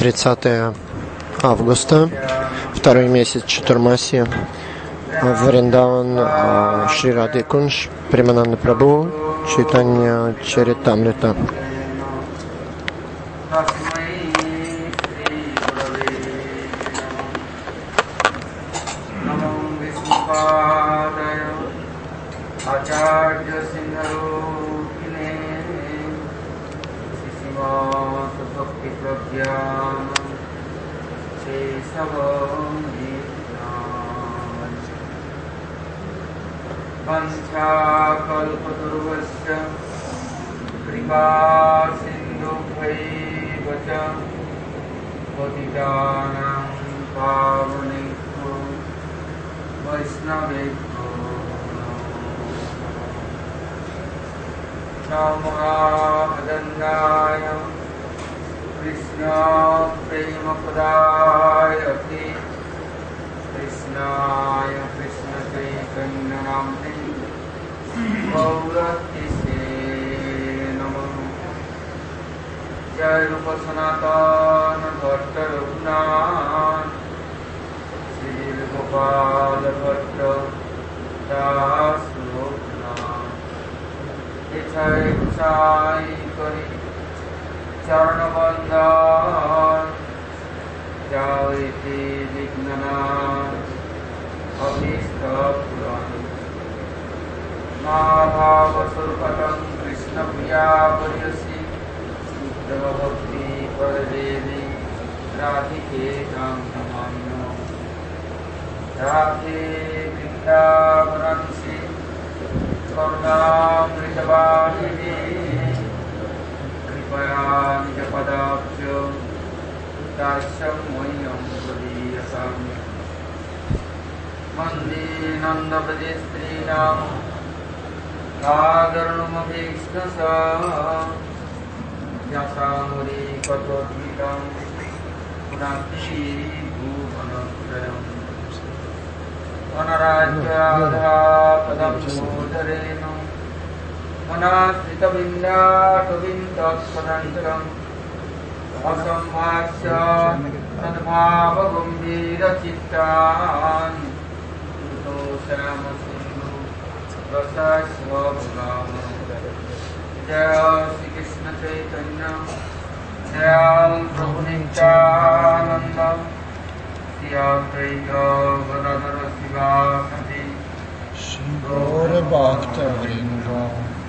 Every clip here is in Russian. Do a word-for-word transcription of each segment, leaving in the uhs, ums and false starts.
тридцатое августа, второй месяц Чатурмаси, в Вриндаван, Шри Радха Кунж, Премананда Прабху, Чайтанья Чаритамрита. Vanchakalpatarvasya kripa sindhubhaivacha patitanam pavanebhyo vaishnavebhyo namo adandaya Krishna prema padayati Krishnaya Krishna chaitanya namne Gauratishe Namo Jai Rupa Sanatana Bhatta Raghunath Shri Gopala Bhatta Das Raghunath Ichai Chai Kari Charana Bandhan Jaiti Vignana Avishta Purana Mahavasurpatam Krishna Priya Pariyasi Dhamavakti Paradevi Radhike Tam Tamano Radhe Vrindavanansi Karnam Ritavahini Kripaya Nijapadabhyo Dasham Mayam Pradiyasam Mandi Nanda Pradestrinam Adharnamabhikshasa Yasamuri Katodvitam Punakshi Bhuvanakshayam Anarajyadha Padam Sudharenam Anasrita Vindatavintaspadantaram Asambhasya Sadbhava Gambhira Chittan Utosamasi Rasa Swabhagama Jaya Shri Krishna Chaitanya Jaya Prabhu Nityananda Shri Advaita Gadadhara Sivasati Shri Gaura Bhakta Vrinda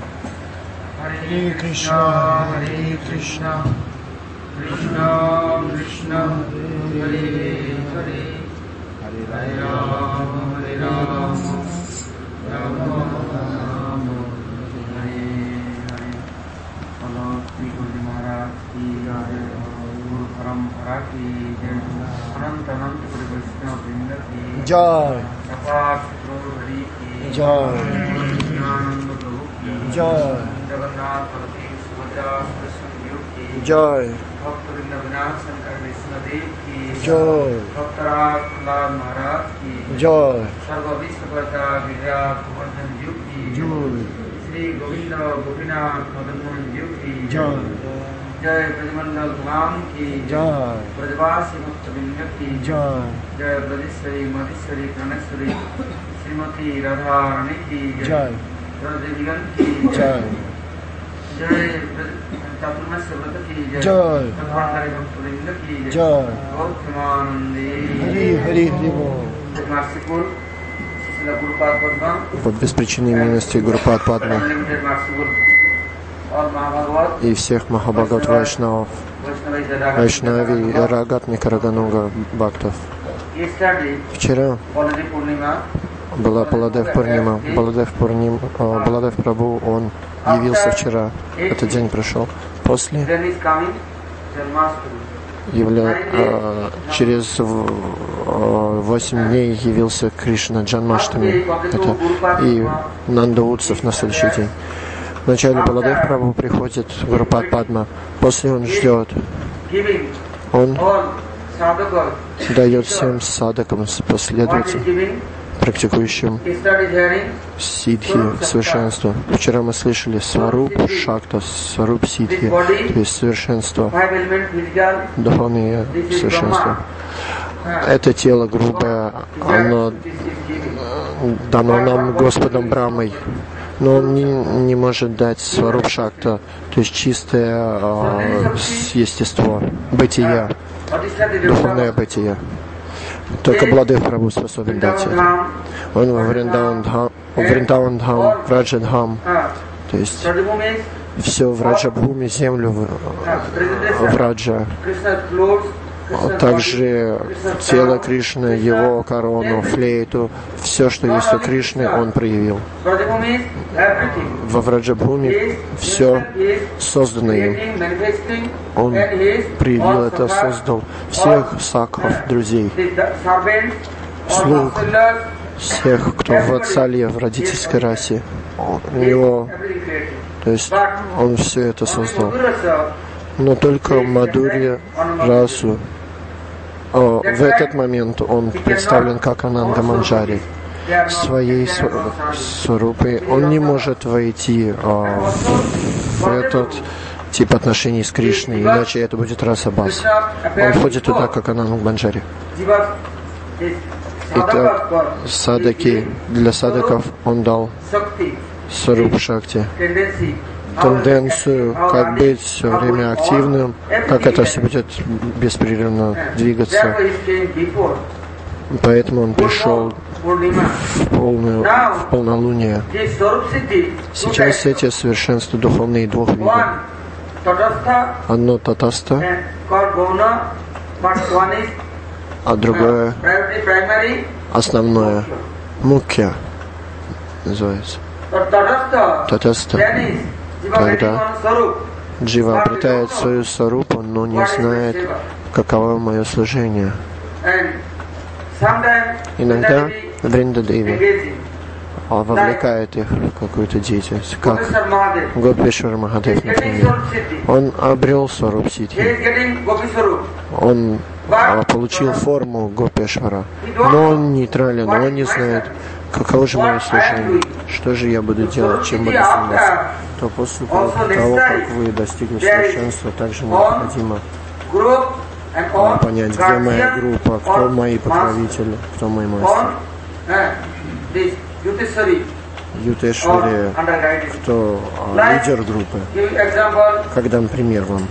Hare Krishna Hare Krishna Krishna Krishna Hare Hare Hare Rama Hare Rama Rama Rama Hare Hare. Follow Sri Guruji Maharaj ki Jai, Guru Parampara ki Jai, Ananta Ananta Guru Vaishnava Vrinda ki Jai, Tapas Guru Hari ki Jai, Nityananda Prabhu ki Jai, Jagannath Baladev Subhadra Krishna Dev ki Jai, Bhakta Vrinda Vinayak Shankar Vishnu Dev ki Jai, Bhaktaraj Prahlad Maharaj ki Jai, Sarva Vishwakarta Vidya Govardhan Dev ki Jai, Shri Govinda Gopinath Madan Mohan Dev ki Jai, Jai Brajmandal Ghulam ki Jai, Brajvasi Bhakta Vrinda ki Jai, Jai Brajeshwari Madheshwari Praneshwari Srimati Radharani ki Jai, Radhadevigan ki Jai, Jai Chaturmasya Vrata ki Jai, Bhagwan Bhakta Vrinda ki Jai, Gauthamanandi Hari Hari Hari Bol. Merciful Srila Gurupad Padma По беспричинной милости Гурупад Падма Unlimited Merciful All Mahabhagavat и всех Махабхагават Вайшнавов, Вайшнави и Рагатника Рагануга Бхактов. Yesterday Вчера Baladi Purnima была Баладев Пурнима. Баладев Пурним, а, Баладев Прабху, он явился вчера. Этот день прошел. После then is coming Janmashtami. явля, а, через в- а, восемь дней явился Кришна Джанмаштами. Это и Нанда Утсов на следующий день. Вначале Баладев Прабху приходит Гурупад Падма. После он ждет. Giving Он all sadhakas дает всем садакам, what is последователям, giving практикующим сидхи, совершенство. Вчера мы слышали сваруп шакта, сваруп сидхи, то есть совершенство, духовное совершенство. Это тело грубое, оно дано нам Господом Брамой, но он не, не может дать сваруп шакта, то есть чистое э, естество, бытия, духовное бытие. Только Бладев Прабху способен дать это. Он во Вриндаван-дхам, Враджа-дхам, то есть все в Раджабхуме, землю в, в Раджа. Также тело Кришны, его корону, флейту, все, что есть у Кришны, он проявил. Во Враджабхуме все создано им. Он проявил это, создал всех сакхов, друзей, слуг, всех, кто в Ватсалье, в родительской расе. У него, то есть он все это создал. Но только Мадурья расу, о, в этот момент он представлен как Ананда Манджари. Своей сварупой он не может войти о, в этот тип отношений с Кришной, иначе это будет раса бас. Он входит туда как Ананда Манджари. Итак, садаки, для садаков он дал сваруп шакти, тенденцию, как быть все время активным, как это все будет беспрерывно двигаться. Поэтому он пришел в, полную, в полнолуние. Сейчас эти совершенства духовные двух видов. Одно татаста, а другое основное, мукья называется. Татаста. Когда джива обретает свою сварупу, но не знает, каково мое служение. Иногда Вриндадеви вовлекает их в какую-то деятельность, как Гопешвар Махадев, например. Он обрел сваруп сидхи, он получил форму Гопешвара, но он нейтрален, он не знает, каково же мое служение, что же я буду делать, чем буду заниматься. То после того, как вы достигнете совершенства, также необходимо понять, где моя группа, кто мои покровители, кто мой мастер. Ютешвари, кто а, лидер группы. Как дам пример вам.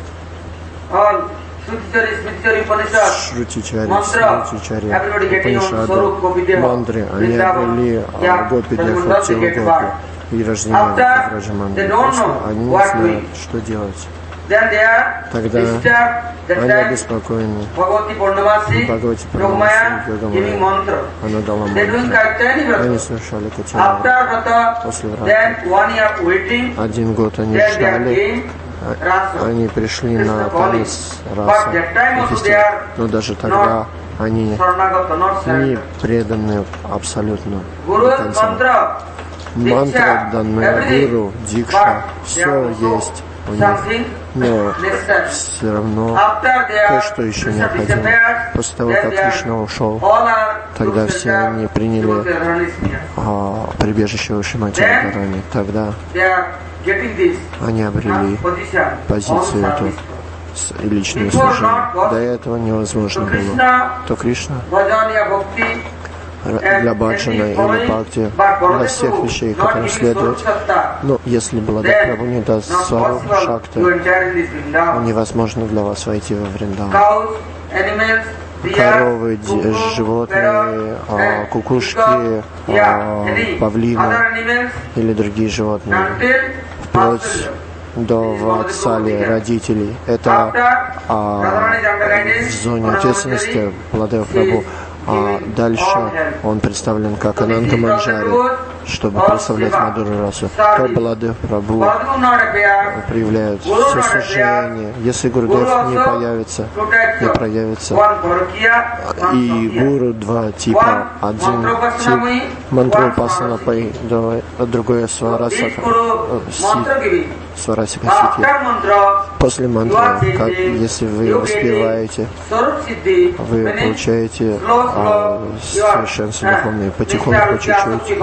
Шрутичари, Шрутичари, Упанишады, мантры, они обрели гопи для фактивы гопи и рождения Враджамандры. Они не знают, что делать. Тогда они обеспокоены. Бхагавати Пурнамаси, Йогамая, она дала мантру. Они совершали качани. После врата. Один год они ждали. Они пришли на танец раса, но даже тогда они не преданы абсолютно до конца. Мантра, данная гуру, дикша, все есть у них, но все равно то, что еще необходимо. После того, как Кришна ушел, тогда все они приняли а, прибежище у Шримати Радхарани. Тогда они обрели позицию эту и личное служение. До этого невозможно было. То Кришна для баджана или бхакти, для всех вещей, которым следует. Но если Бладев Прабху не даст свару шакты, невозможно для вас войти во Вриндаван. Коровы, животные, кукушки, павлины или другие животные, вплоть до Ватсали, родителей. Это а, в зоне ответственности Бладев Прабху. А дальше он представлен как Ананда Манджари. чтобы прославлять Мадхуру расу, то Баладев Прабху проявляет все служение. Если Гурудев не появится, не проявится, и Гуру два типа, один тип мантрупасана, а другой сварасака, сварасика ситья. После мантры, как если вы успеваете, вы получаете а, совершенство духовное, потихоньку, чуть-чуть.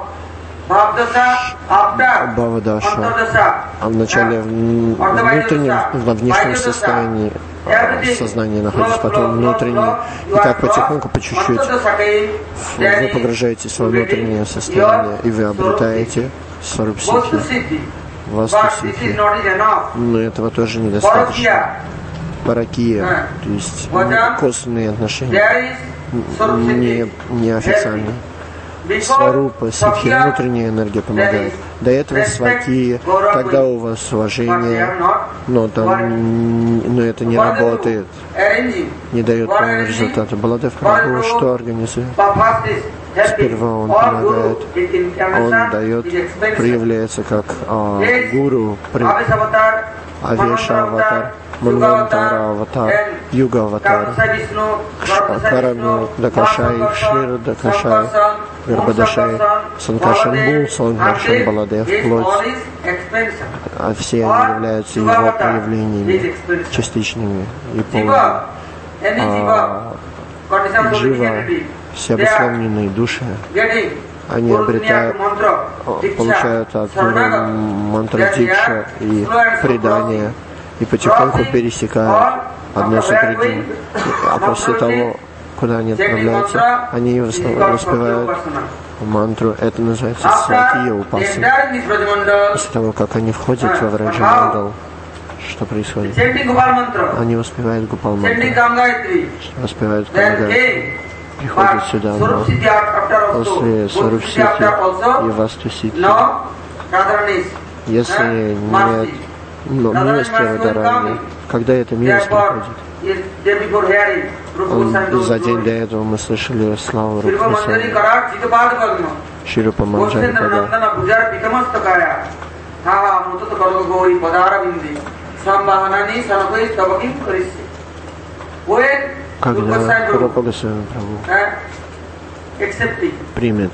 Бхавадаша, а в начале внутреннем, во внешнем состоянии сознания находитесь, потом внутреннее, и так потихоньку, по чуть-чуть вы погружаетесь во внутреннее состояние, и вы обретаете сварупсидхи, вастусидхи. Но этого тоже недостаточно. Паракия, то есть косвенные отношения, не, неофициальные. Сварупа, ситхи, внутренняя энергия помогает. До этого сваки, тогда у вас уважение, но, там, но это не работает, не дает правильного результата. Баладев Прабху что организует? Сперва он помогает, он дает, проявляется как а, гуру, при... Авеша аватар, Мангантара аватар, Юга аватар, Карами Дакашай, Шир Дакашай, Гарбадашай, Санкашан Санкашан Баладев, плоть. А все они являются его проявлениями, частичными и полными. А, Джива, все обусловленные души, они обретают, получают от Гуру мантры дикша и предания, и потихоньку пересекают одно с другим. А после того, куда они отправляются, они воспевают мантру. Это называется свакия упасана. После того, как они входят во Враджа-мандал, что происходит? Они воспевают Гопал мантру, воспевают Гангайтру. Приходят сюда, но после Сварупсидхи и Вастусидхи, если нет но милости Радарани, когда эта милость приходит? Он, за день до этого мы слышали славу Рукхасани, Ширупа Манджари Пада. Когда Рупа Госвами Прабху примет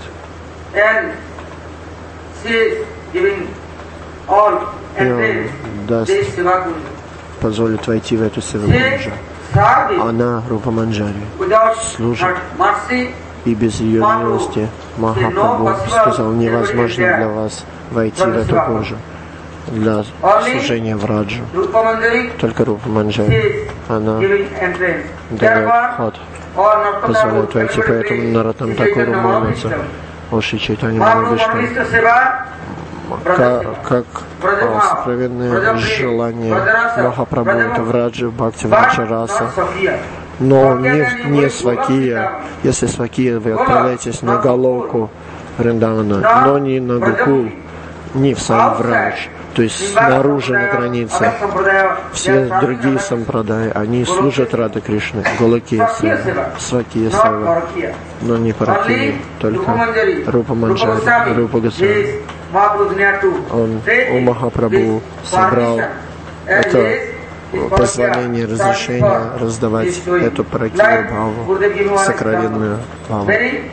и он даст, позволит войти в эту севакунджу, она, Рупа Манджари, служит, и без ее милости Махапрабху сказал, невозможно для вас войти в эту кунджу для служения в Раджу. Только Рупа Манджари, она дает ход, позволяет войти, поэтому Наратам Такуру молится, о Шри Чайтанья Махавишну, как, как о, сокровенное желание Махапрабху, это Враджа, Бхакти Враджа Раса. Но не, не свакия. Если свакия, вы отправляетесь на Галоку Вриндавана, но не на Гокул, не в сам Врадж. То есть снаружи, на границе. Все другие сампрадаи, они служат Рада Кришны, Галоки Свакия Сева, но не Паракия, только Рупа Манджари, Рупа Госвами. Он у Махапрабху собрал это позволение, разрешение раздавать эту Паракию Бхаву, сокровенную Бхаву.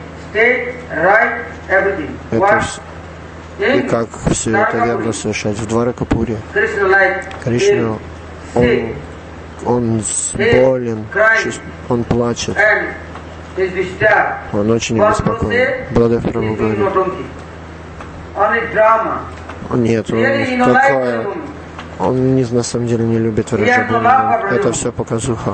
Это и как все это верно совершать в Дваракапуре. Кришна, он, он болен, он плачет, он очень обеспокоен. Баладев Прабху говорит, нет, он такое, он не, на самом деле не любит Враджабхуму, это все показуха.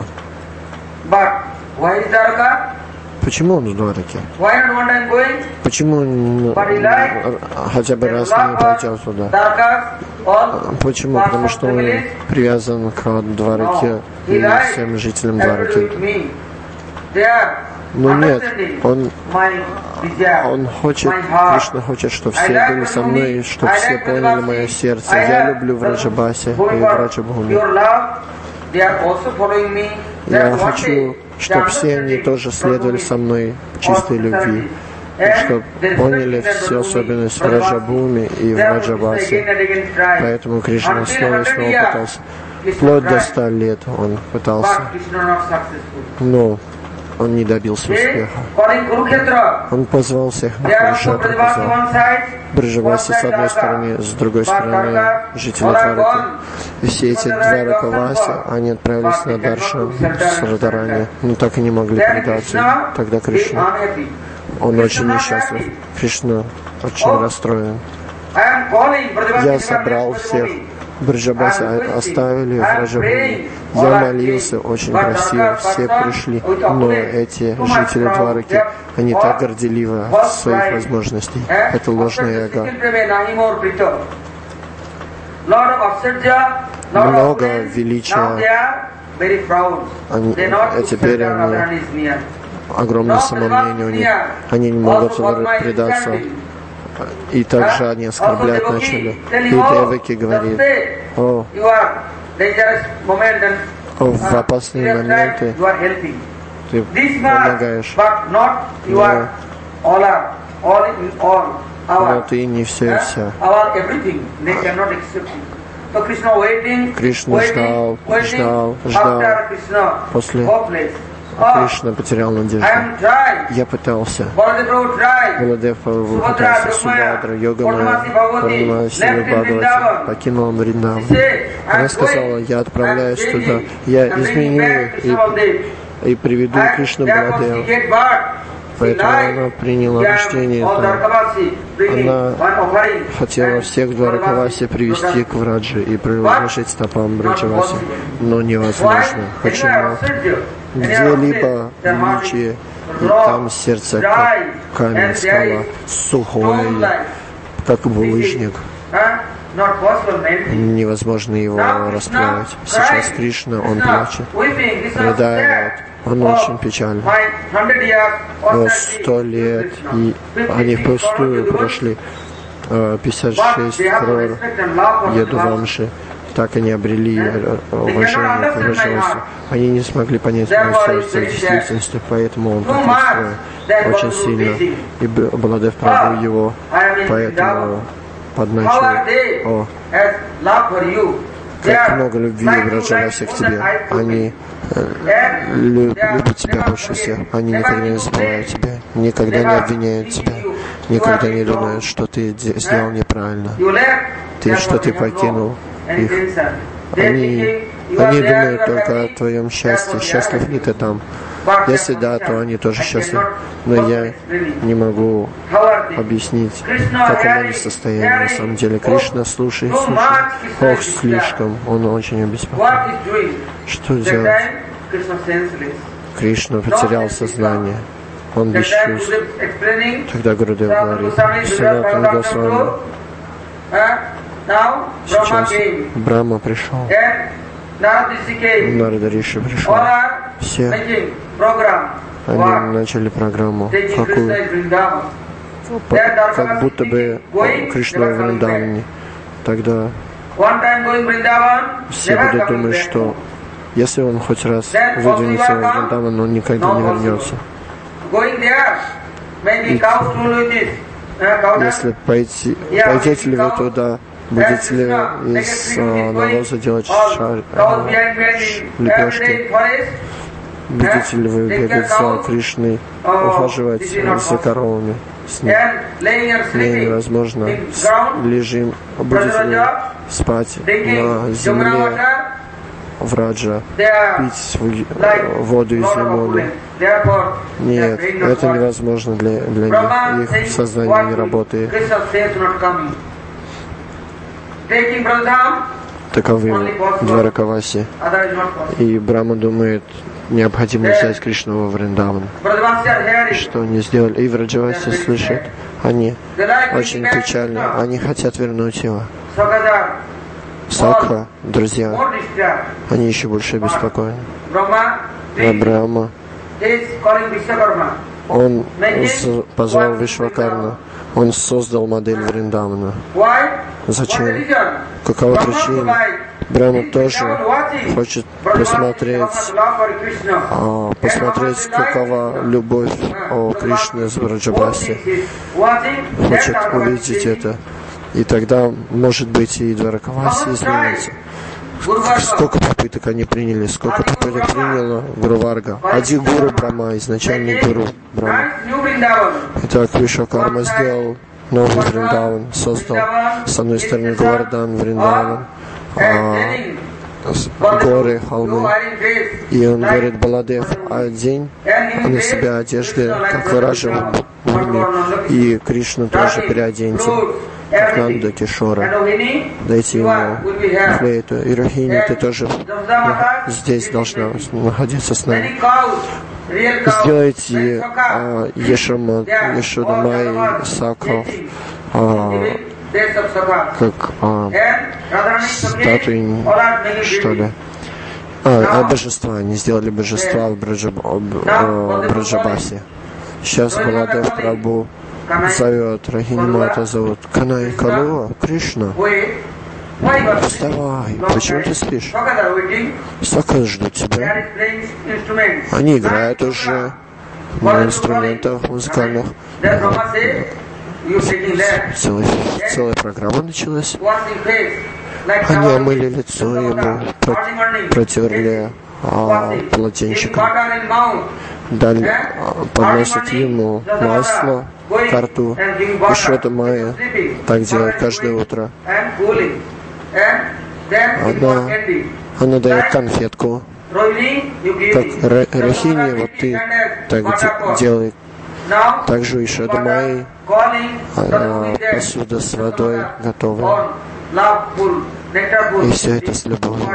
Почему он в Двараке? Почему он хотя бы раз не пойдет туда? Почему? Потому что он привязан к Двараке и всем жителям Двараки. Но нет, он, он хочет, Кришна хочет, чтобы все были со мной, чтобы все поняли мое сердце. Я люблю Враджабаси и Враджабхуми. Я хочу, чтобы все они тоже следовали со мной в чистой любви. чтобы поняли всю особенность в Раджабхуми и в Враджабасе. Поэтому Кришна снова и снова пытался. Вплоть до ста лет он пытался, но он не добился успеха. Он позвал всех на Курукшетру, позвал Браджаваси с одной стороны, с другой стороны жители Двараки. И все эти Дваракаваси, они отправились на Даршан с Радарани, но так и не могли предаться. Тогда Кришна, он очень несчастлив. Кришна очень расстроен. Я собрал всех. Браджабаси оставили в Раджабхуми. Я молился очень красиво, все пришли, но эти жители Двараки, они так горделивы в своих возможностях. Это ложное эго. Много величия. Они, а теперь они огромное самомнение у них. Они не могут предаться. И также они оскорблять начали. И Деваки говорит: о, о, в опасные моменты ты помогаешь, но, но ты не все и вся. Кришна ждал, ждал, ждал. После Кришна потерял надежду. Я пытался. Баладев Прабху пытался. Субхадра, Йогамая, Пурнамаси Бхагавати покинул Вриндаван. Она сказала: я отправляюсь туда. Я изменю и, и приведу Кришну Баладева. Поэтому она приняла рождение. Она хотела всех Дваракаваси привести к Врадже и приложить стопам Браджаваси. Но невозможно. Почему? Где-либо величие, и там сердце как камень, скала, сухое, как булыжник. Невозможно его расплавить. Сейчас Кришна, он плачет, рыдает, он очень печален. Но сто лет, и они впустую прошли. пятьдесят шесть крор Ядувамши. Так они обрели уважение к Враджаваси. Они не смогли понять мою действительности, поэтому он так расстроен очень сильно. И Баладев Прабху его поэтому подначил: о, как много любви Враджаваси к тебе. Они э, люб, любят тебя больше всех. Они никогда не забывают тебя, никогда не обвиняют тебя, никогда не думают, что ты сделал неправильно, ты, что ты покинул их. Они, они думают только о твоем счастье. Счастлив ли ты там? Если да, то они тоже счастливы. Но я не могу объяснить, в каком они состоянии. На самом деле Кришна слушает, слушает. Ох, слишком. Он очень обеспокоен. Что делать? Кришна потерял сознание. Он без чувств. Тогда Гурудев говорит: Санатана Госвами, сейчас Брахма пришел, Нарада Риши пришел. Все они начали программу, какую, как будто бы Кришна в Вриндаване. Тогда все будут думать, что если он хоть раз выдвинется в Вриндаван, он никогда не вернется. И если пойти, пойдете ли вы туда, будете ли из а, навоза делать шар, а, лепешки, будете ли вы бегать за Кришной, ухаживать за коровами с ним? Не, невозможно. Лежим, будете ли спать на земле Враджа, пить воду из лимона? Нет, это невозможно для, для них. Их сознание не работает. Таковы Дваракаваси. И Брахма думает, необходимо взять Кришну во Вриндаван. Что они сделали? И Враджаваси слышат, они очень печальны, они хотят вернуть его. Сакха, друзья, они еще больше беспокоены. А Брахма, он позвал Вишвакарна, он создал модель Вриндавана. Зачем? Какова причина? Брахма тоже хочет посмотреть, а, посмотреть, какова любовь о Кришне с Браджабаси. Хочет увидеть это. И тогда, может быть, и Дваракаваси изменится. Сколько попыток они приняли, сколько попыток приняла Гуру Варга. Один Гуру Брахма, изначальный Гуру Брахма. Итак, Вишвакарма сделал новый Вриндаван, создал с одной стороны Говардан, Вриндаван, а, горы, холмы. И он говорит: Баладев, одень на себя одежды, как выражил Мурми, и Кришну тоже переоденьте, как Нанда Кишора. Дайте ему флейту. И Рахини, ты тоже здесь должна находиться с нами. Сделайте а, Ешама, Ешудамай, Саков, а, как а, статуи, что ли. А, а божества, они сделали божества в Браджаб, Браджабасе. Сейчас Баладев Прабху зовет, Рахини Мата зовут: Канай Калуа, Кришна, вставай, почему ты спишь? Сколько ждут тебя? Они играют уже на инструментах музыкальных. Целая, целая программа началась. Они омыли лицо ему, протерли а, полотенчиком, дали, а, подносят ему масло ко рту. Ишода Майя так делает каждое утро. Она, она дает конфетку, как Рахини, вот ты так делай. Также Ишода Майя, а, посуда с водой готова. И все это с любовью.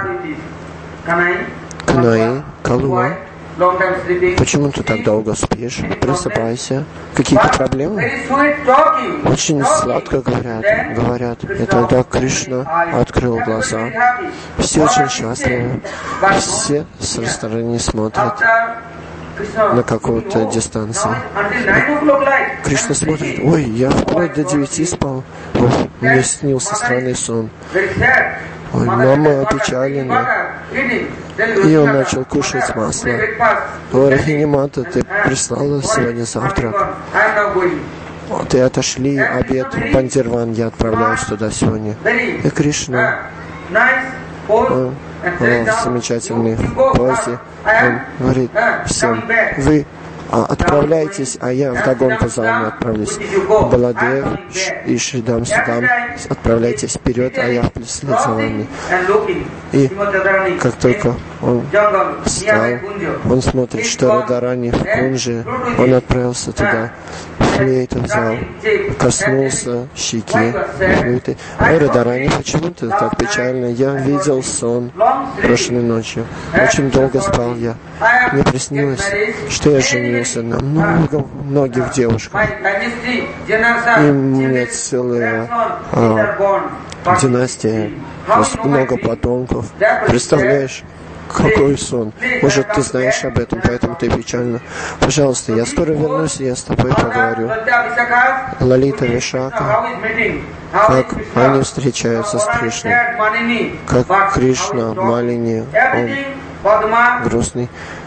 Канаи, Калуа, почему ты так долго спишь? Просыпайся. Какие-то проблемы? Очень сладко говорят. Говорят. И тогда Кришна открыл глаза. Все очень счастливы. Все со стороны смотрят на какую-то дистанцию. Кришна смотрит: ой, я вплоть до девяти спал. Ой, мне снился странный сон. Ой, мама опечалена. И он начал кушать масло. Ой, Рахини Мата, ты прислала сегодня завтрак. Ты отошли обед Пандирван, я отправляюсь туда сегодня. И Кришна, он, он в замечательной позе, он говорит всем: вы а, отправляйтесь, а я вдогонку за вами отправлюсь. Баладев и Шридам Судам, отправляйтесь вперед, а я вслед за вами. И как только он встал, он смотрит, что Радарани в Кунже, он отправился туда, флейту взял, коснулся щеки флейты. Ой, Радарани, почему ты так печально? Я видел сон прошлой ночью. Очень долго спал я. Мне приснилось, что я женился на много, многих девушках. И мне целая а, династия, много потомков. Представляешь? Какой сон? Может, ты знаешь об этом, поэтому ты печально. Пожалуйста, я скоро вернусь, и я с тобой поговорю. Лалита Вишака, как они встречаются с Кришной, как Кришна, Малини, он грустный.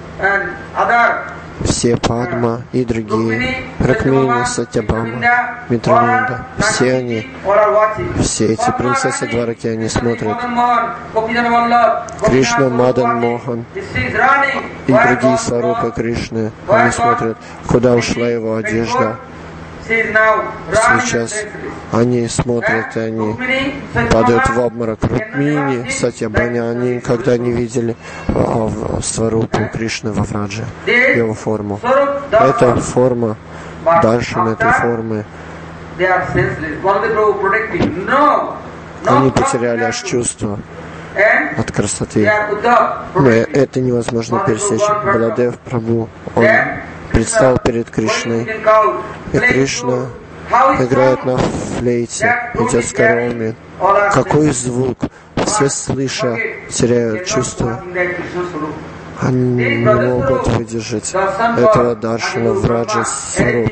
Все Падма и другие, Ракмини, Сатябама, Митравинда, все они, все эти принцессы Двараки, они смотрят. Кришна, Мадан, Мохан и другие сварупы Кришны, они смотрят, куда ушла его одежда. Сейчас они смотрят, и они падают в обморок. Рукмини, Сатьябани, они никогда не видели а, сварупу Кришны во Врадже, его форму. Это форма, даршан этой формы. Они потеряли аж чувство от красоты. Но это невозможно пересечь. Баладев Прабху, он предстал перед Кришной, и Кришна играет на флейте, идет с коровами. Какой звук! Все, слыша, теряют чувство. Они не могут выдержать этого даршана в Раджа Сварупа.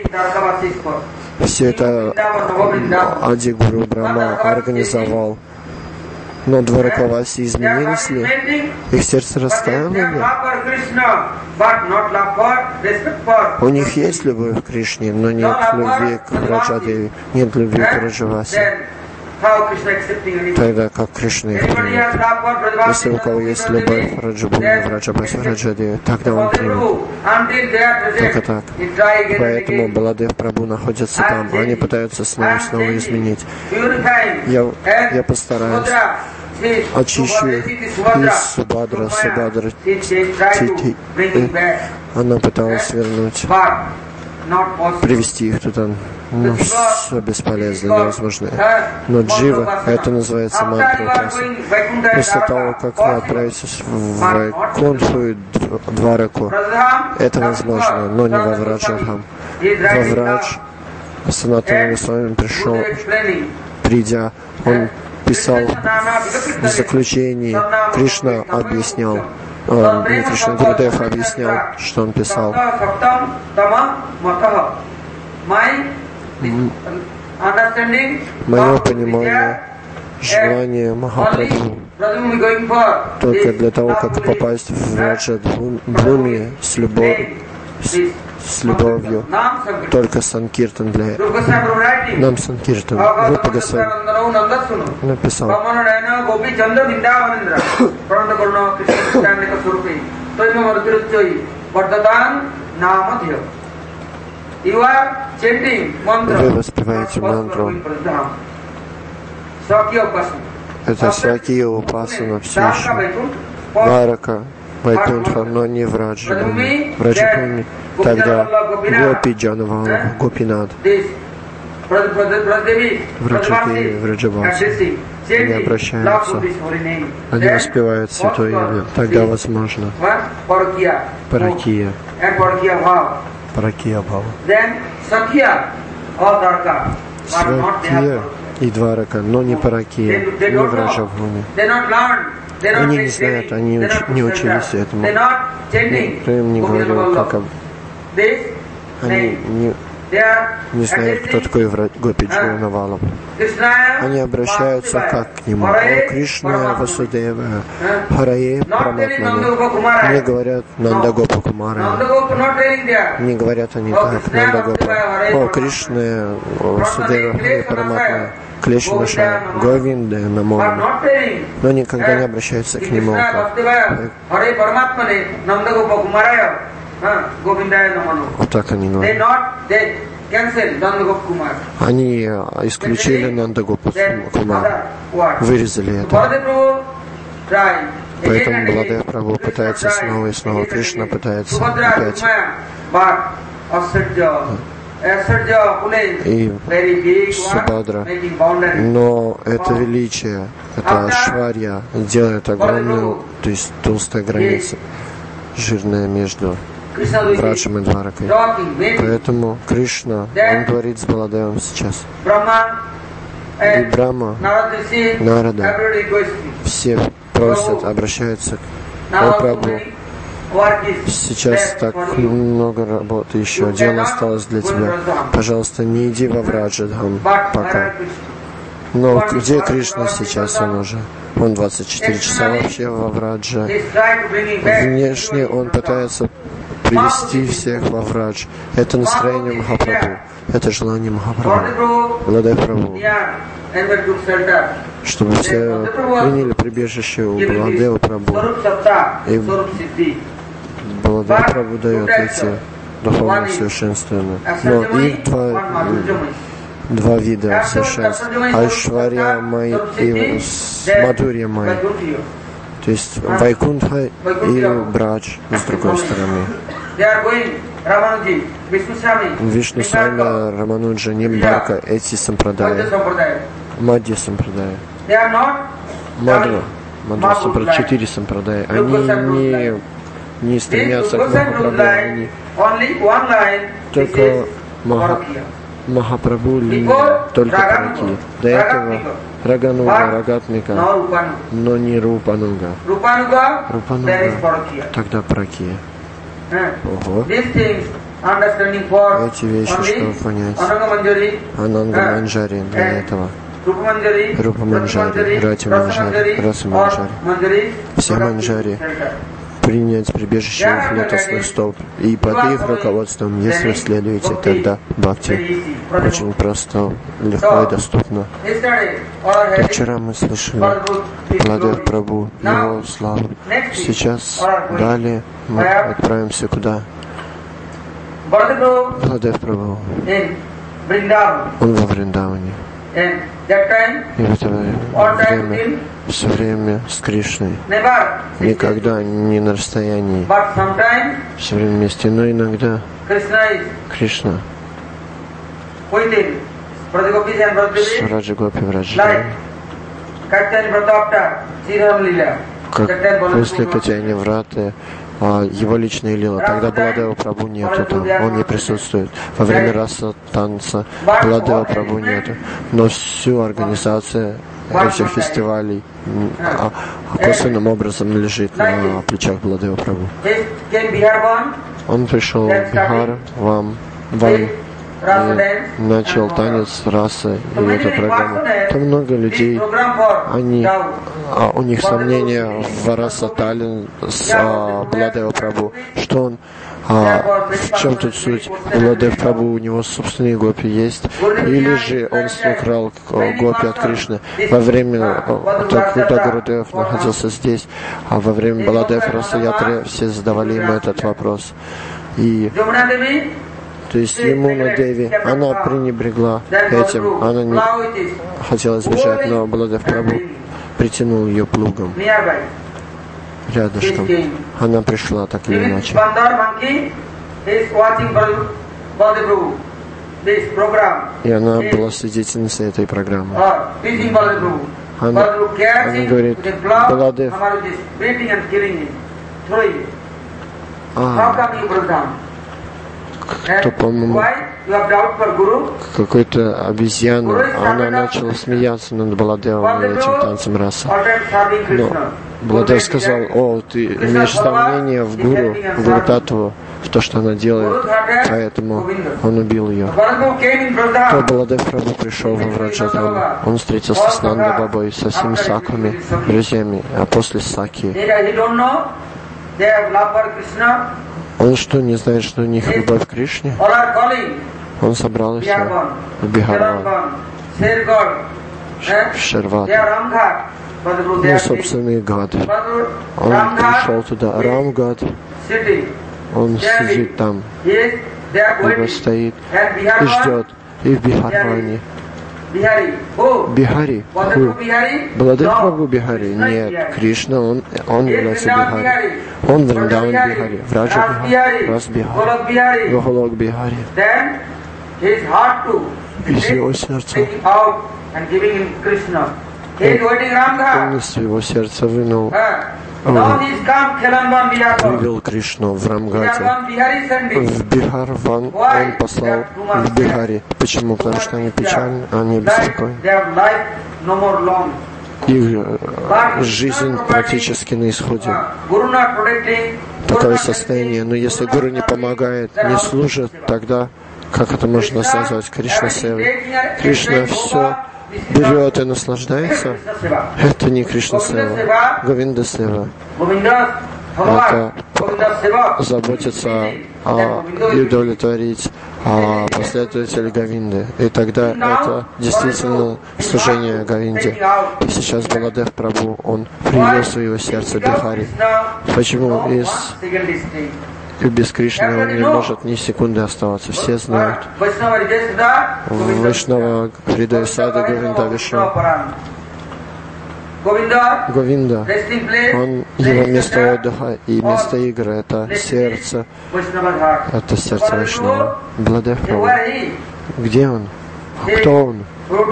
Все это Ади Гуру Брахма организовал. Но Дваракаваси изменились ли? Их сердце растаяло ли? У них есть любовь к Кришне, но нет любви к Враджадеви, нет любви к Враджавасе. Тогда как Кришна их примет? Если у кого есть любовь к Раджабуме, Враджабасе, Враджадеве, тогда он примет. Только так. Поэтому Баладев Прабху находится там. Они пытаются снова и снова изменить. Я, я постараюсь. Очищу их из Субадра, Субадра, Тити. Она пыталась вернуть, привести их туда. Ну, все бесполезно, невозможно. Но Джива, это называется мантра. После того, как мы отправимся в Вайкунтху и Двараку, это возможно, но не во Враджадхам. Во Врадж Санатана Госвами пришел, придя, он писал в заключении, Кришна объяснял, а, не Кришна, Гурудев объяснял, что он писал. Мое понимание, желание Махапрабху только для того, как попасть в Раджадхуми с любовью, с, с любовью, только Санкиртан для этого. Нам Санкиртан, Рупа Госвами написал. Вы воспеваете мантру. Это Сакия Упасана все еще. Варака, Вайкунтха, но не в Раджабхуми. В Раджабхуми тогда Гопи Джанавала, Гопинад. В Раджадеви, в Раджабасе. Они обращаются. Они воспевают святое имя. Тогда возможно. Паракия. Паракия Бхава. Свакия и Дварака, но не Паракия, не в Раджабхуми. Они не знают, они уч, не учились этому. Никто им не говорил, как об... Они не, не знают, кто такой Гопи Джанавала. Они обращаются как к нему. О, Кришна, Васудева, Харае, Праматмана. Они говорят Нандагопа Кумара. Не говорят они так, Нандагопа. О, Кришна, Васудева, Харае, Праматмана. Клешнаша, Говинда, Намона. Но никогда не обращаются к нему. Вот так они говорят. Они исключили Нандагопа Кумара, вырезали это. Поэтому Баладев Прабху пытается снова и снова, Кришна пытается опять. И Субадра. Но это величие, это Ашварья делает огромную, то есть толстая граница, жирная между Враджем и Дваракой. Поэтому Кришна, он говорит с Баладевом сейчас. И Брахма, Нарада, все просят, обращаются к О Прабху. Сейчас так много работы еще, дело осталось для тебя. Пожалуйста, не иди во Враджадхам пока. Но где Кришна сейчас? Он уже. Он двадцать четыре часа вообще во Враджа. Внешне он пытается привести всех во Врадж. Это настроение Махапрабху. Это желание Махапрабху. Баладев Прабху. Чтобы все приняли прибежище у Баладева Прабху. И Баладев Прабху дает эти духовные совершенства. Но их два, два вида совершенств. Айшварья Май и Мадхурья Май. То есть Вайкунтха и Брадж с другой стороны. Вишну Свами, Рамануджа, Нимбарка, эти сампрадая. Мадья сампрадая. Мадра. Мадра сампрадая. Четыре сампрадая. Они не, не стремятся к Махапрабху. Они только Маха, Махапрабху линия, только Паракия. До этого Рагануга, Рагатмика, но не Рупануга. Рупануга, тогда Паракия. Ого. Эти вещи, чтобы понять. Ананга Манджари для этого. Рупа Манджари, Рати Манджари, Раса Манджари, все Манджари принять прибежище их лотосных стоп. И под их руководством, если вы следуете, тогда бхакти очень просто, легко и доступно. И вчера мы слышали Баладев Прабху, его славу. Сейчас далее мы отправимся куда? Баладев Прабху. Он во Вриндаване. И в это время все время с Кришной. Никогда не на расстоянии. Все время вместе, но иногда Кришна с Раджа Гопи в Раджа. Как после Катяни Враты, его личная лила. Тогда Баладева Прабху нету там, он не присутствует. Во время раса танца Баладева Прабху нету. Но всю организацию этих фестивалей а, косвенным образом лежит на плечах Баладева Прабху. Он пришел в Бихар, вам, вам и начал танец расы и эту программу. Там много людей, они, а у них сомнения в раса Талин с а, Баладева Прабху, что он, а, в чем тут суть? Баладев Прабху, у него собственные гопи есть, или же он украл гопи от Кришны. Во время, так, когда Гурудев находился здесь, а во время Баладев Раса Ятры все задавали ему этот вопрос. И то есть Ямуна Деви, она пренебрегла этим, она не хотела сбежать, но Баладев Прабху притянул ее плугом рядышком. Она пришла так или иначе. И она была свидетельницей этой программы. Она, она говорит, Баладев, а, кто, по-моему, какой-то обезьяна, она начала смеяться над Баладевом и этим танцем раса. Но Баладев сказал: о, ты имеешь сомнения в гуру, в гуру Татву, в то, что она делает, поэтому он убил ее. То Баладев Прабху пришел во Враджатану, он встретился с Нанда Бабой, со всеми саками, друзьями, а после саки он что, не знает, что у них любовь к Кришне? Он собрал их в Бихарван, в Шерват, ну, собственный гад. Он пришел туда, Рамгад, он сидит там, либо стоит и ждет, и в Бихарване. Бихари. Ху. Баладев Прабху Бихари? Нет. Кришна, он, он является Бихари. Он Вриндаван Бихари. Враджа Бихари. Рас Бихари. Гохолок Бихари. Из его сердца он из своего сердца вынул, вывел Кришну в Рамгате. В Бихарван он послал в Бихари. Почему? Потому что они печальны, они беспокойны. Их жизнь практически на исходе. Такое состояние. Но если гуру не помогает, не служит, тогда как это можно назвать? Кришна Сева. Кришна все берет и наслаждается. Это не Кришна Сева. Говинда Сева. Это заботиться о, и удовлетворить о последователей Говинды. И тогда это действительно служение Говинде. И сейчас Баладев Прабху, он привел своего сердца Бихари. Почему? Из И без Кришны он не может ни секунды оставаться. Все знают. Вайшнава Хридая Сада Говинда Вишну. Говинда, он, его место отдыха и место игры, это сердце, это сердце Вайшнава. Баладев Прабху. Где он? Кто он?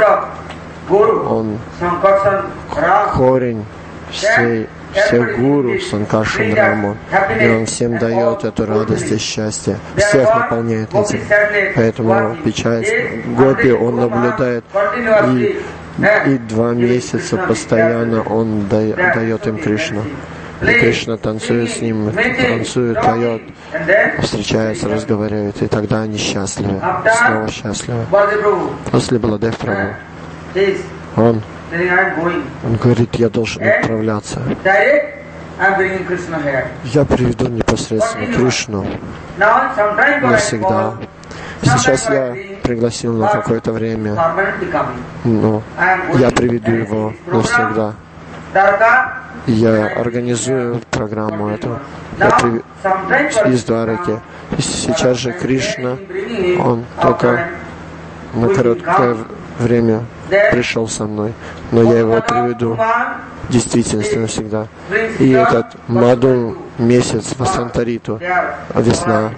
Он корень всей всех гуру Санкаршан Раму, и он всем дает эту радость и счастье, всех наполняет этим. Поэтому печаль гопи он наблюдает, и, и два месяца постоянно он да, дает им Кришну. И Кришна танцует с ним, танцует, поет, встречается, разговаривает, и тогда они счастливы, снова счастливы. После Баладев Прабху Он, Saying, I am going. он говорит, я должен отправляться. Direct, I am bringing Krishna here. Я приведу непосредственно Кришну. Now, sometimes Не I всегда. call, Сейчас sometimes я I bring, пригласил на какое-то время, permanently coming. но I am going. я приведу его навсегда. Dwarka, Я организую программу эту. Я now, sometimes из Двараки. И сейчас же Кришна, bringing him он after только на короткое время пришел со мной, но я его приведу в действительности навсегда. И этот Маду месяц, Васантариту, весна,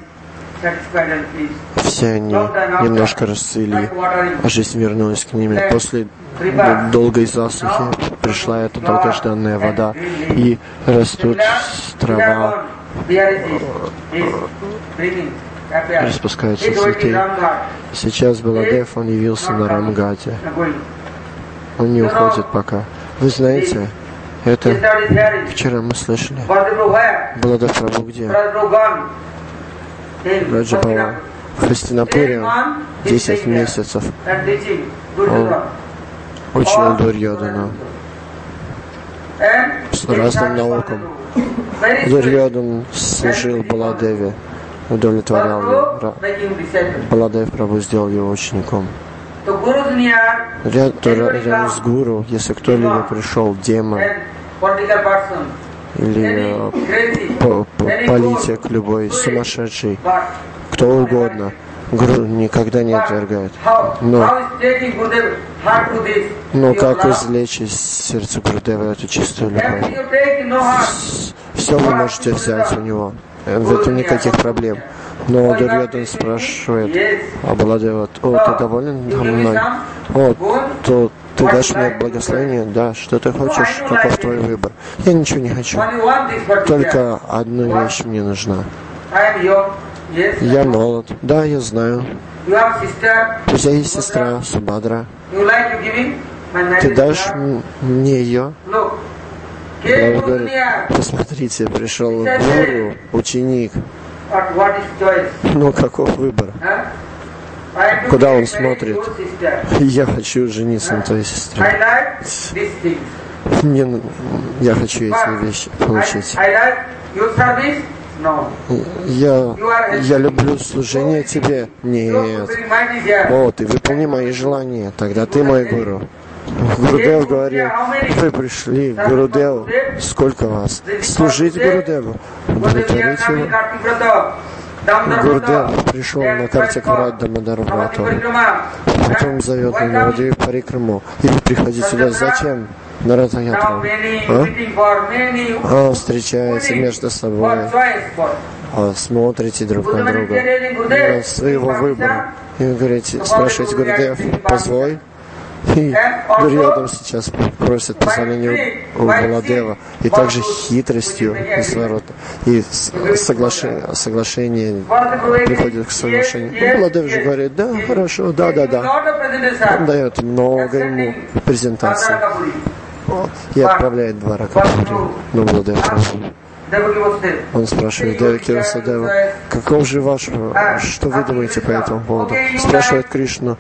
все они немножко расцвели, а жизнь вернулась к ним. После долгой засухи пришла эта долгожданная вода, и растут трава, распускаются цветы. Сейчас Баладев, он явился на Рамгате. Он не уходит пока. Вы знаете, это вчера мы слышали. Баладев Прабху где? Раджабала. В Хастинапуре десять месяцев он учил Дурьёдана с разным наукам. Дурьёдан служил Баладеве, удовлетворял его. Баладев Прабху сделал его учеником. Рядом с гуру, если кто-либо пришел, демон или по, по, политик любой, сумасшедший, кто угодно, гуру никогда не отвергает. Но, но как извлечь из сердца Гурудева эту чистую любовь? Все вы можете взять у него. В этом никаких проблем. Но Дурьёдан спрашивает, а Баладева, о, ты доволен мной? О, то ты дашь мне благословение? Да, что ты хочешь? Каков твой выбор? Я ничего не хочу. Только одна вещь мне нужна. Я молод. Да, я знаю. У тебя есть сестра, Субхадра. Ты дашь мне ее? Баба говорит, посмотрите, пришел гуру, ученик. Ну, каков выбор? Куда он смотрит? Я хочу жениться на твоей сестре. Мне, я хочу эти вещи получить. Я, я люблю служение тебе. Нет. О, ты выполни мои желания. Тогда ты мой гуру. Гурудев говорил, вы пришли к Гурудеву, сколько вас? Служить Гурудеву, удовлетворить его. Гурудев пришел на Картик-врат Дамадар-врату, потом зовет на Навадвип Парикраму. И вы приходите сюда зачем? На Ратаятру. А? А, встречаете между собой, а, смотрите друг на друга, на своего выбора. И вы говорите, спрашиваете Гурудев, позволь? И Дурьёдан сейчас просит позволения у Баладева. И также хитростью и сворота. И соглашение, соглашение приходит к соглашению. И Баладев же говорит, да, хорошо, да, да, да. Он дает много ему презентаций. И отправляет два Ракапури. Ну, Баладев Прабху. Он спрашивает Деваки Васудева, каков же ваш, что вы думаете по этому поводу? Спрашивает Кришну,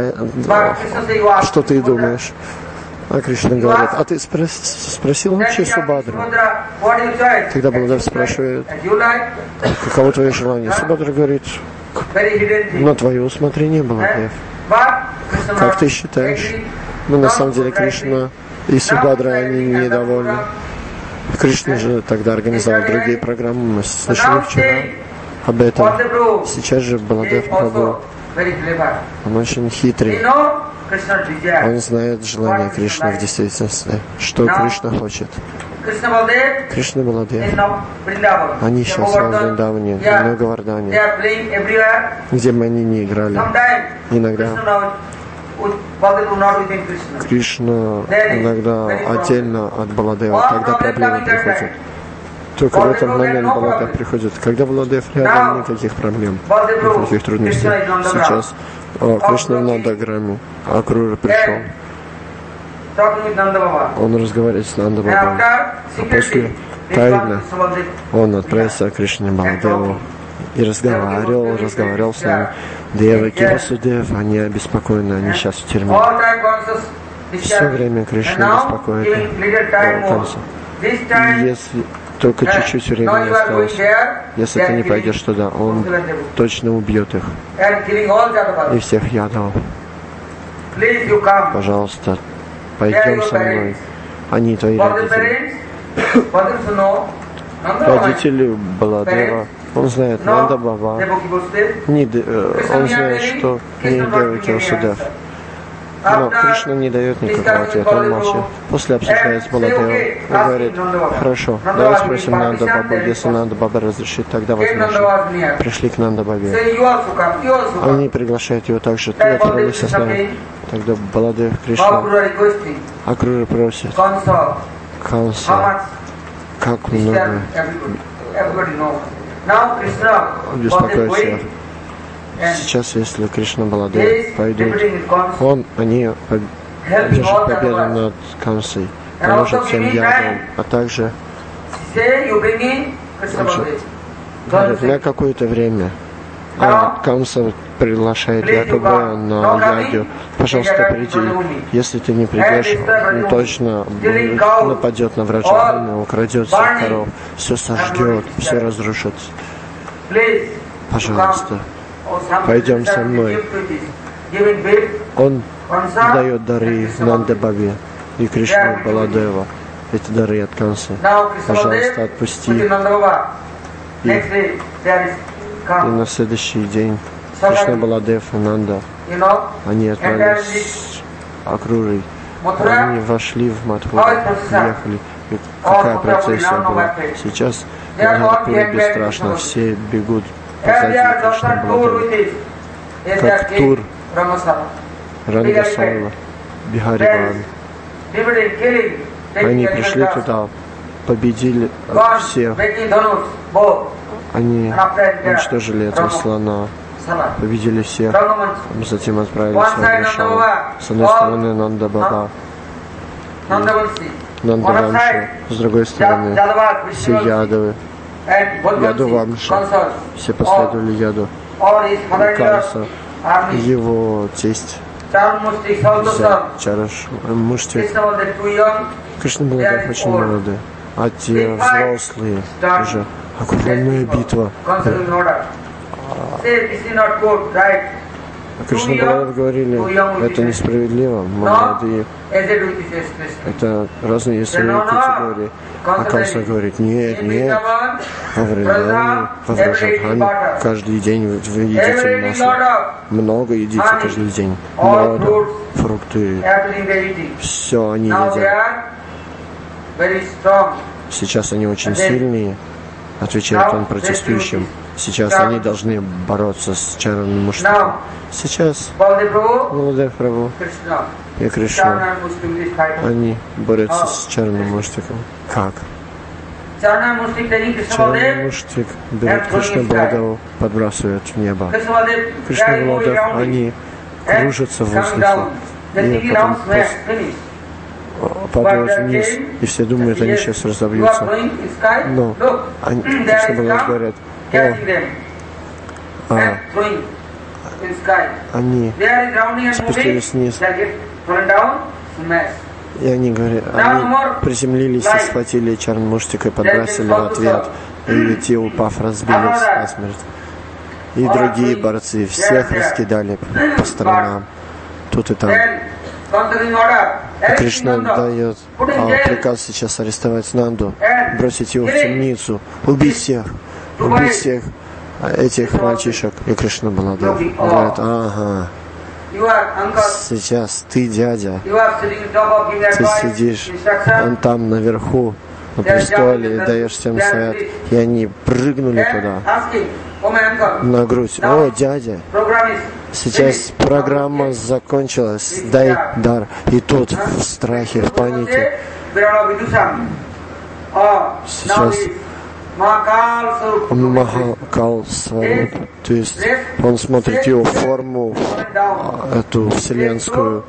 что ты думаешь? А Кришна говорит, а ты спрос, спросил вообще Субхадру? Когда Баладев спрашивает, каково твое желание? Субхадра говорит, на твое усмотрение, Баладев. Как ты считаешь? Ну, на самом деле, Кришна и Субхадра, они недовольны. Кришна же тогда организовал другие программы, мы слышали вчера об этом. Сейчас же Баладев Прабху, он очень хитрый. Он знает желание Кришны в действительности, что Кришна хочет. Кришна Баладев, они сейчас в Вриндаване, в Говардане, где бы они ни играли. Иногда Кришна иногда отдельно от Баладева, тогда проблемы приходят. Только в этот момент Баладев приходит. Когда Баладев рядом, никаких проблем, никаких трудностей. Сейчас о, Кришна в Нандаграме, а Крура пришел. Он разговаривает с Нанда Бабой. А после тайно он отправился к Кришне Баладеву и разговаривал, разговаривал с ним. Деваки Васудев, они обеспокоены, они сейчас в тюрьме. Все время Кришна беспокоит Камсу. И если только чуть-чуть времени осталось, если ты не пойдешь туда, он точно убьет их и всех ядов. Пожалуйста, пойдем со мной. Они твои родители. Родители Баладева. Он знает Нанда Баба. Не, он знает, что не Деваки Васудев. Но Кришна не дает никакого ответа, он молчит. После обсуждает с Баладевом и говорит: хорошо, давай спросим Нанда Бабу, если Нанда Баба разрешит, тогда возможно. Пришли к Нанда Бабе. Они приглашают его также, ты отправился с нами. Тогда Баладев Кришна Акрура просит: Канса, как много беспокойся. Сейчас, если Кришна Баладев пойдут, он, они держат победу над Камсой, поможет всем ядам, а также, также говорит, на какое-то время. А Камса приглашает якобы на ядю. Пожалуйста, приди. Если ты не придешь, он точно нападет на врача, украдет всех коров, все сожгет, все разрушит. Пожалуйста, пойдем со мной. Он дает дары Нанда Бабе и Кришна Баладева. Эти дары от Камсы. Пожалуйста, отпусти. И, и на следующий день Кришна Баладев и Нанда, они отправились с Акрурой. Они вошли в Мадхуру, ехали. И какая процессия была? Сейчас Гадхапури бесстрашно, все бегут позади Кришны Баладева. Как тур Рангасала, Бихари Бан. Они пришли туда, победили всех. Они уничтожили этого слона, победили всех, затем отправились в Вришаву. С одной стороны Нанда Баба, Нанда Вамша, с другой стороны все ядовы, Яду Вамша, все последовали яду Канса, его тесть, Чараш Муштик. Кришна Баладев очень молодой, а те взрослые уже. Окруженная битва. Кришна Баладев говорили, это несправедливо, молодые. Это разные свои категории. А Камса говорит, нет, нет, во Вриндаване, во Враджабхане каждый день вы едите масло. Много едите каждый день. Много, фрукты, все они едят. Сейчас они очень сильные. Отвечает он протестующим. Сейчас они должны бороться с Чараном Муштиком. Сейчас Баладев Прабху и Кришна, они борются с Чараном Муштиком. Как? Чаран Муштик берет Кришна Баладеву, подбрасывает в небо. Кришна Баладев, они кружатся в воздухе. И потом падают вниз, и все думают, они сейчас разобьются. Но они, Кришна Баладев говорят, о, а, они спустились вниз, и они говорят, они приземлились и схватили Чаран Муштика и подбросили в ответ, и те, упав, разбились насмерть. И другие борцы всех раскидали по сторонам, тут и там. Кришна дает а, приказ сейчас арестовать Нанду, бросить его в темницу, убить всех, убить всех этих мальчишек. И Кришна Баладев говорит, ага, сейчас ты, дядя, ты сидишь он там наверху на престоле и даешь всем совет. И они прыгнули туда, на грудь. О, дядя, сейчас программа закончилась, дай дар. И тут в страхе, в панике. Сейчас Махакал Сваруб, то есть он смотрит его форму, эту вселенскую.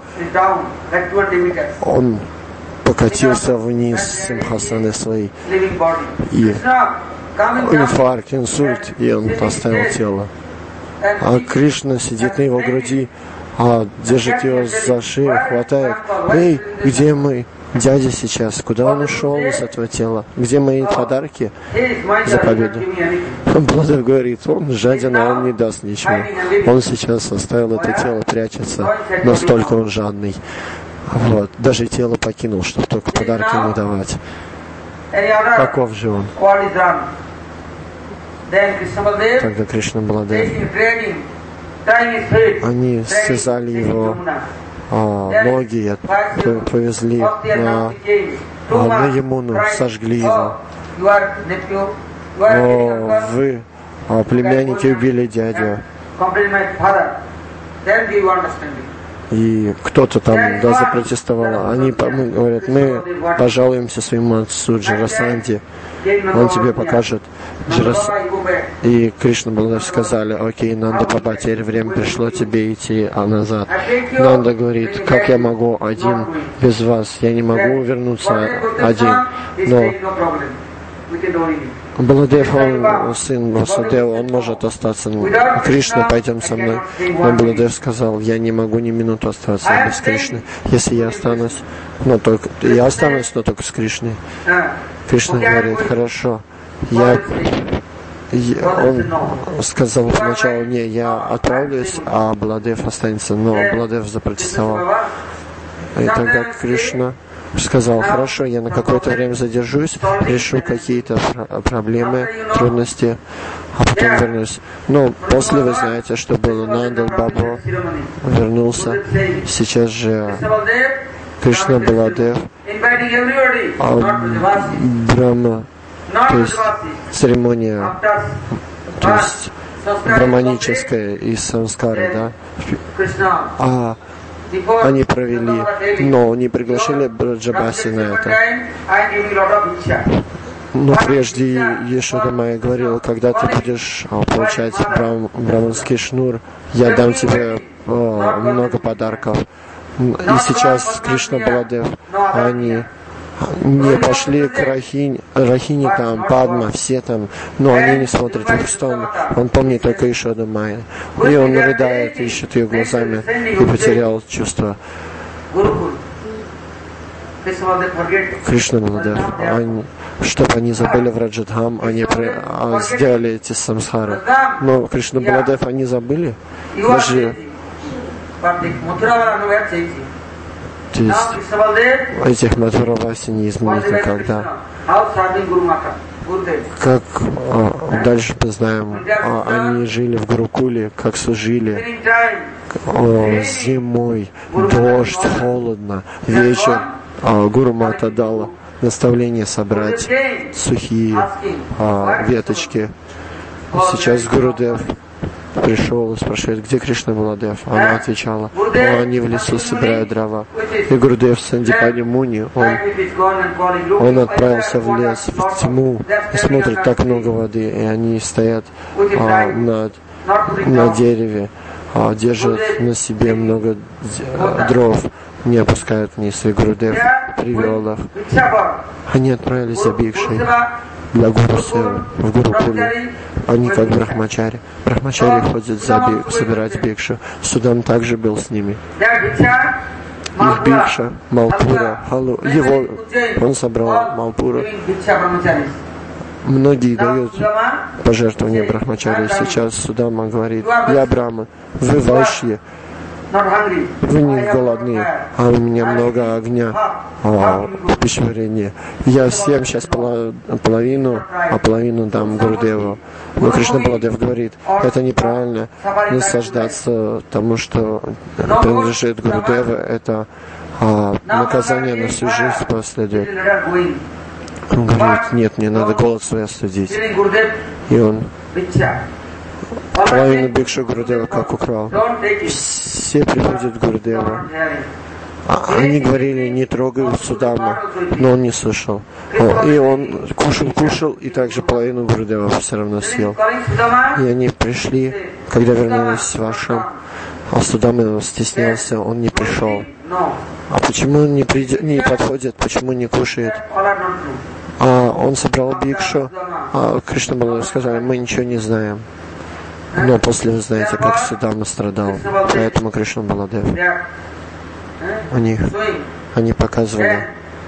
Он покатился вниз с симхасаны своей. И инфаркт, инсульт, и он оставил тело. А Кришна сидит на его груди, а, держит его за шею, хватает. Эй, где мой дядя сейчас? Куда он ушел из этого тела? Где мои подарки за победу? Бладев говорит, он жадина, он не даст ничего. Он сейчас оставил это тело, прячется, настолько он жадный. Вот. Даже тело покинул, чтобы только подарки не давать. Каков же он? Тогда Кришна Баладев, они связали его а, ноги, повезли на, а, на Ямуну, сожгли его. О, вы, а, племянники, убили дядю. И кто-то там, да, запротестовал. Они говорят, мы пожалуемся своему отцу Джарасанде, он тебе покажет. Джарас... И Кришна Баладев сказали, окей, Нанда Баба, теперь время пришло тебе идти а назад. Нанда говорит, как я могу один без вас? Я не могу вернуться один. Но Баладев, он сын Васудева, он может остаться. Кришна, пойдем со мной. Но Баладев сказал, я не могу ни минуту остаться без Кришны. Если я останусь, но только я останусь, но только с Кришной. Кришна говорит, хорошо. Я, я, он сказал сначала, не, я отправлюсь, а Баладев останется. Но Баладев запротестовал. И тогда Кришна сказал, хорошо, я на какое-то время задержусь, решу какие-то проблемы, трудности, а потом вернусь. Но после вы знаете, что было, Нанда Баба вернулся. Сейчас же Кришна Баладев, а Брахма, то есть церемония, то есть браманическая из самскары, да, а они провели, но не приглашали Браджабаси на это. Но прежде Ешода Майя говорила, когда ты будешь а, получать брам, браманский шнур, я дам тебе а, много подарков. И сейчас Кришна Баладев, они не пошли к Рахини, Рахини там, Падма, все там, но они не смотрят в их сторону. Он помнит только Ешода Майя. И он рыдает, ищет ее глазами и потерял чувство. Кришна Баладев, они, чтобы они забыли в Раджадхам, они при, а, сделали эти самсхары. Но Кришна Баладев они забыли. Даже то есть этих Мадхураваси не изменить никогда. Как а, дальше мы знаем, а, они жили в Гурукуле, как служили а, зимой, дождь, холодно, вечер. А, Гуру Мата дала наставление собрать сухие а, веточки. Сейчас Гурудев пришел и спрашивает, где Кришна Баладев? Она отвечала, о, они в лесу собирают дрова. И Гурудев Сандипани Муни, он, он отправился в лес, в тьму, и смотрит, так много воды, и они стоят а, на, на дереве, а, держат на себе много дров, не опускают вниз, и Гурудев привел их. Они отправились за бикшей для Гуру Севы в Гурукуле. Они как брахмачари. Брахмачари ходят за бик, собирать бикшу. Судам также был с ними. Их бикша, Малпура, Халу, его, он собрал Малпуру. Многие дают пожертвования брахмачари. Сейчас Судама говорит, я Брахма, вы вайшьи, вы не голодные, а у меня много огня а, пищеварения. Я съем сейчас половину, а половину дам Гурудеву. Но Кришна Баладев говорит, это неправильно наслаждаться тому, что принадлежит Гурудеву, это а, наказание на всю жизнь последует. Он говорит, нет, мне надо голод свой остудить. И он половину бикшу Гурудева как украл. Все приходят к Гурудеву. А они говорили, не трогай Судама, но он не слышал. О, и он кушал, кушал, и также половину Гурудева все равно съел. И они пришли, когда вернулись в ашрам, а Судама стеснялся, он не пришел. А почему он не, придет, не подходит, почему не кушает? А он собрал бикшу, а Кришна Баладев сказали, мы ничего не знаем. Но после вы знаете, как Судама страдал, поэтому Кришна Баладев, они, они показывали.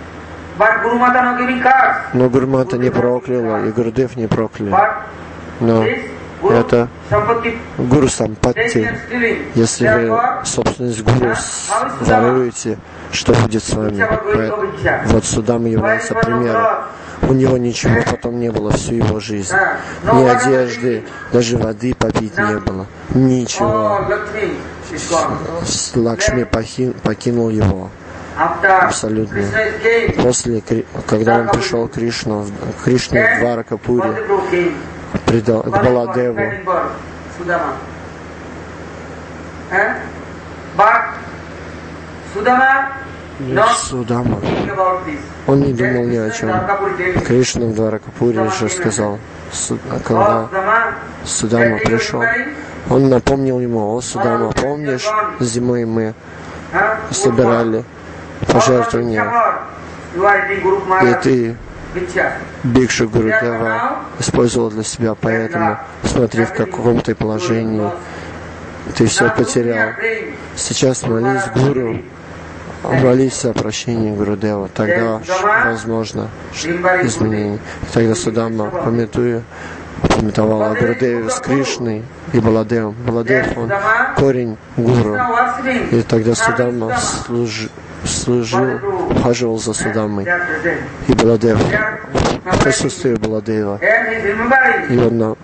Но Гурумата не прокляла, и Гурудев не проклял. Но это Гуру Сампатти. Если вы собственность Гуру воруете, что будет с вами? Вот Судама является примером. У него ничего потом не было всю его жизнь. Ни одежды, даже воды попить не было. Ничего. Лакшми покинул его. Абсолютно. После, когда он пришел к Кришну, Кришне в Дваракапуре, предал к Баладеву. Судама, он не думал ни о чем. Кришна в Дваракапуре же сказал, когда Судама пришел, он напомнил ему: о, Судама, помнишь, зимой мы собирали пожертвования, и ты Бикшу Гурудева использовал для себя, поэтому смотри, в каком ты положении, ты все потерял. Сейчас молись Гуру, молись о прощении Гурудева, тогда возможно изменение. И тогда Судама, пометуя, пометовал о Гурудеве с Кришной и Баладевом. Баладев, он корень Гуру. И тогда Судама служил, служил, ухаживал за Судамой. И Баладев, присутствие Баладева. И он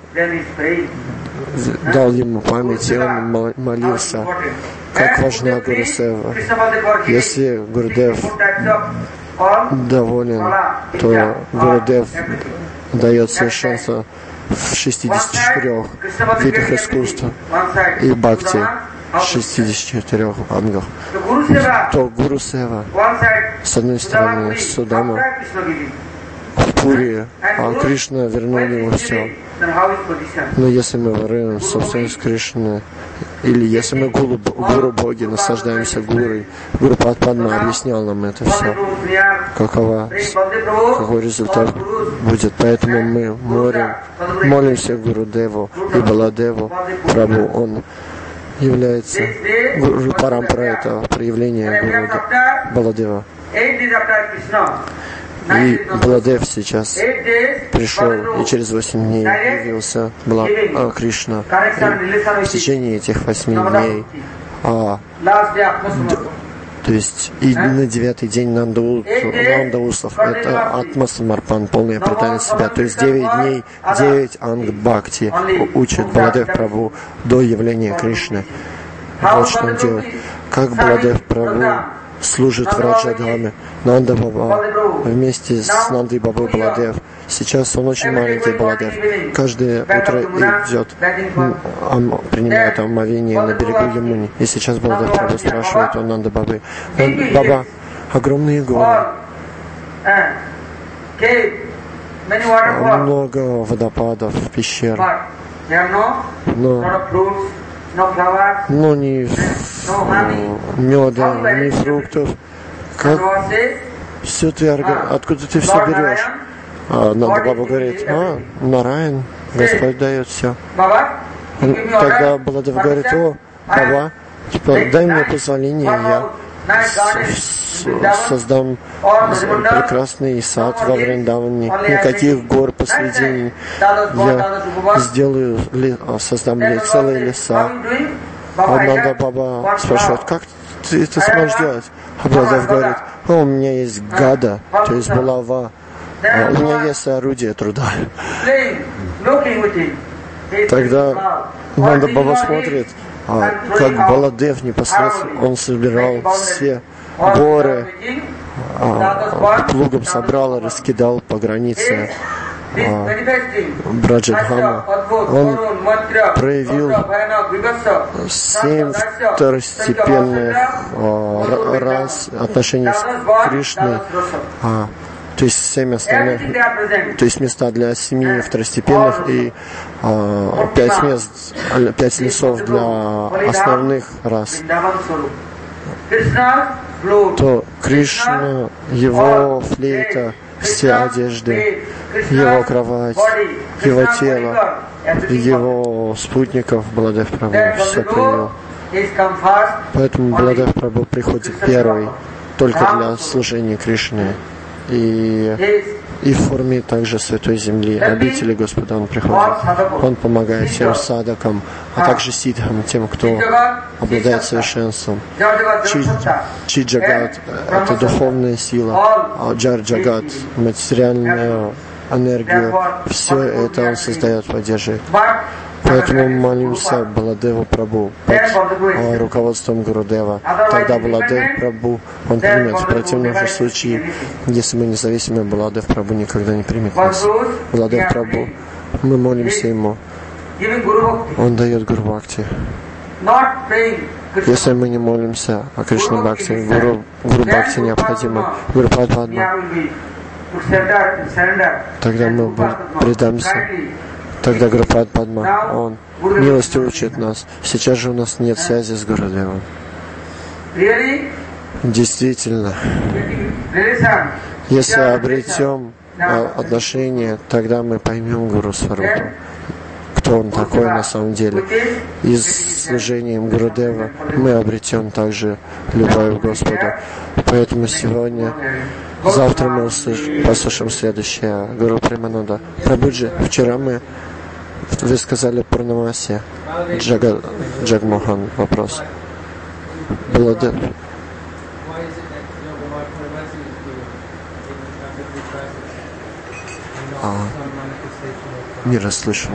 дал ему память, и он молился, как важна Гуру Сева. Если Гурудев доволен, то Гурудев дает совершенство в шестидесяти четырёх видах искусства и бхакти в шестидесяти четырёх ангах. То Гуру Сева, с одной стороны, Судама в Пури, а Кришна вернул ему все. Но если мы воруем собственность Кришны, или если мы гуру, гуру Боги, наслаждаемся Гурой, Гуру Падма объяснял нам это все, какова, какой результат будет. Поэтому мы молим, молимся Гуру Деву и Баладеву Прабху. Он является Гуру Парампара, это проявление Гуру Баладева. И Баладев сейчас пришел, и через восемь дней явился Бала, а, Кришна. И в течение этих восьми дней, а, д, то есть и на девятый день Нандаус, Нандаусов, это Атма-самарпан, полное предание себя. То есть девять дней, девять анг-бхакти учит Баладев Прабху до явления Кришны. Вот что он делает. Как Баладев Прабху служит в Раджадхаме. Нанда Баба вместе с Нандой Бабой Баладев. Сейчас он очень маленький Баладев. Каждое утро идет, принимает омовение на берегу Ямуни. И сейчас Баладев Прабху спрашивает у Нанда Бабы: Баба, огромные горы, много водопадов, пещер, но Ну, ни меда, ни фруктов. Как все ты, откуда ты все берешь? А Нанда Баба говорит: а, Нараян, Господь дает все. Тогда Баладев говорит: о, Баба, типа, дай мне позволение, я создам прекрасный сад во Вриндаване, никаких гор посредине, я сделаю, создам целые леса. А Нанда Баба спрашивает: как ты это сможешь делать? А Баладев говорит: о, у меня есть гада, то есть булава, а у меня есть орудие труда. Тогда Нанда Баба смотрит, а, как Баладев непосредственно, он собирал все горы, а, плугом собрал и раскидал по границе а, Браджадхама. Он проявил семь второстепенных а, раз отношений с Кришной, а, то есть семь основных, то есть места для семи второстепенных и а, пять мест, пять лесов для основных рас. То Кришна, его флейта все одежды, его кровать, его тело, его спутников Баладев Прабху все привел. Поэтому Баладев Прабху приходит первый, только для служения Кришне. И, и в форме также Святой Земли, обители Господа он приходит. Он помогает всем садакам, а также сидхам, тем, кто обладает совершенством. Чи, чи Джагат — это духовная сила, а Джар Джагат — материальную энергию. Все это он создает, поддерживает. Поэтому мы молимся Баладеву Прабху под а, руководством Гурудева. Тогда Баладев Прабху он примет. В противном же случае, если мы независимы, Баладев Прабху никогда не примет нас. Баладев Прабху, мы молимся ему. Он дает Гуру Бхакти. Если мы не молимся о Кришна Бхакти, Гуру, Гуру Бхакти необходимо. Гуру Падма. Тогда мы предамся. Тогда Гурупад Падма, он милостью учит нас. Сейчас же у нас нет связи с Гурудевом. Действительно, если обретем отношения, тогда мы поймем Гуру Сварупу, кто он такой на самом деле. И с служением Гурудева мы обретем также любовь к Господу. Поэтому сегодня, завтра мы услышим, послушаем следующее. Гуру Примананда. Прабхуджи, вчера мы Вы сказали Пурнамаси. Джага, Джагмохан, вопрос. Баладев. А, не расслышал.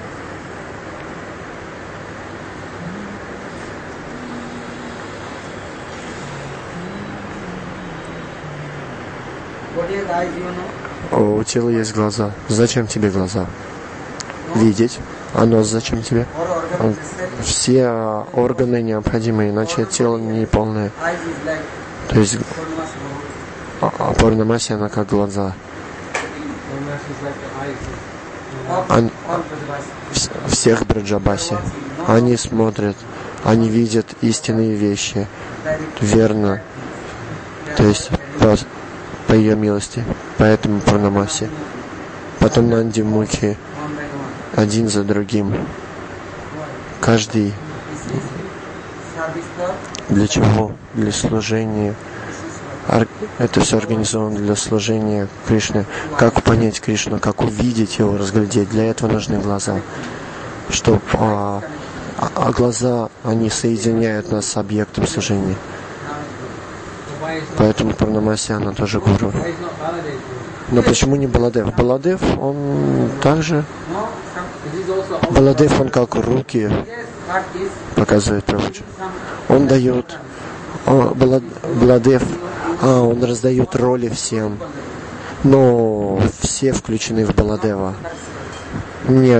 У тела есть глаза. Зачем тебе глаза? Видеть. А нос зачем тебе? Все органы необходимы, иначе тело не полное. То есть а Пурнамаси, она как глаза. Ан... Всех Браджабаси. Они смотрят, они видят истинные вещи. Верно. То есть по, по ее милости. Поэтому Пурнамаси. Потом Нанди Мухи. Один за другим. Каждый. Для чего? Для служения. Это все организовано для служения Кришне. Как понять Кришну, как увидеть его, разглядеть. Для этого нужны глаза. Чтобы а, а глаза, они соединяют нас с объектом служения. Поэтому Пурнамаси, она тоже гуру. Но почему не Баладев? Баладев, он также... Баладев, он как руки показывает Прабхуджи. Он дает... О, Баладев, а, он раздает роли всем. Но все включены в Баладева. Не